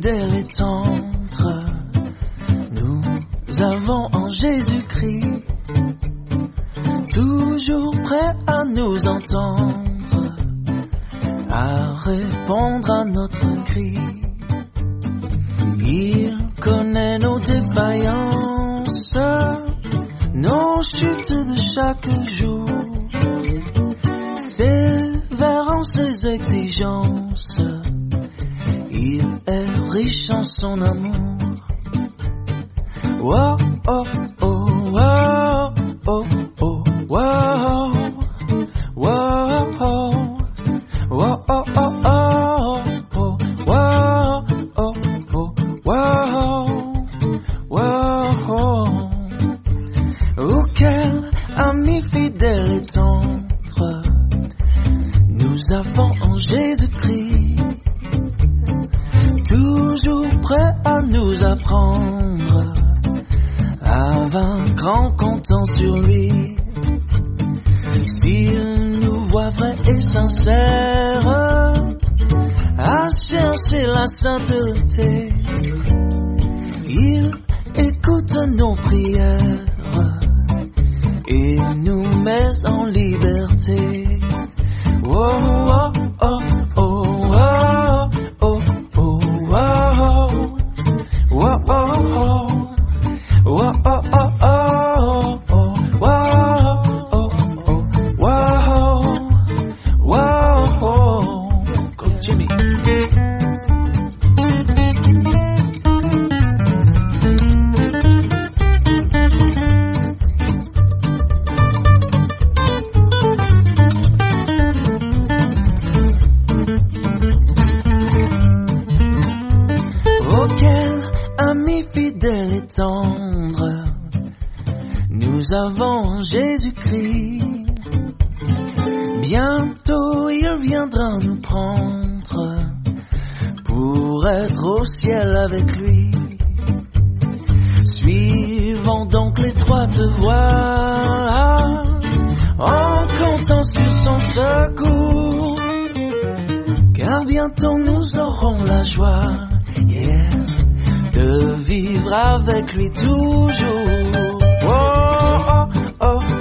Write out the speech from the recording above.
fidèle et tendre, nous avons en Jésus-Christ, toujours prêt à nous entendre, à répondre à notre cri. Il connaît nos défaillances, nos chutes de chaque jour, sévère en ses exigences, il est riche en son amour. Wow, oh, oh, wow, oh, oh, wow, wow, oh, wow, oh, oh, oh, wow, oh, oh, wow, wow. Oh, quel ami fidèle et tendre nous avons en Jésus-Christ, toujours prêt à nous apprendre à vaincre en comptant sur lui. S'il nous voit vrai et sincère, à chercher la sainteté, il écoute nos prières et nous met en liberté. Oh, oh, oh, oh, oh, oh, oh, oh, oh, oh, oh. Whoa, oh, oh, oh, oh, whoa, oh, oh, whoa, whoa, go Jimmy. Oh, quel ami fidèle et tendre nous avons Jésus-Christ. Bientôt il viendra nous prendre pour être au ciel avec lui. Suivons donc l'étroite voie en comptant sur son secours, car bientôt nous aurons la joie, yeah, de vivre avec lui toujours. Oh, oh, oh,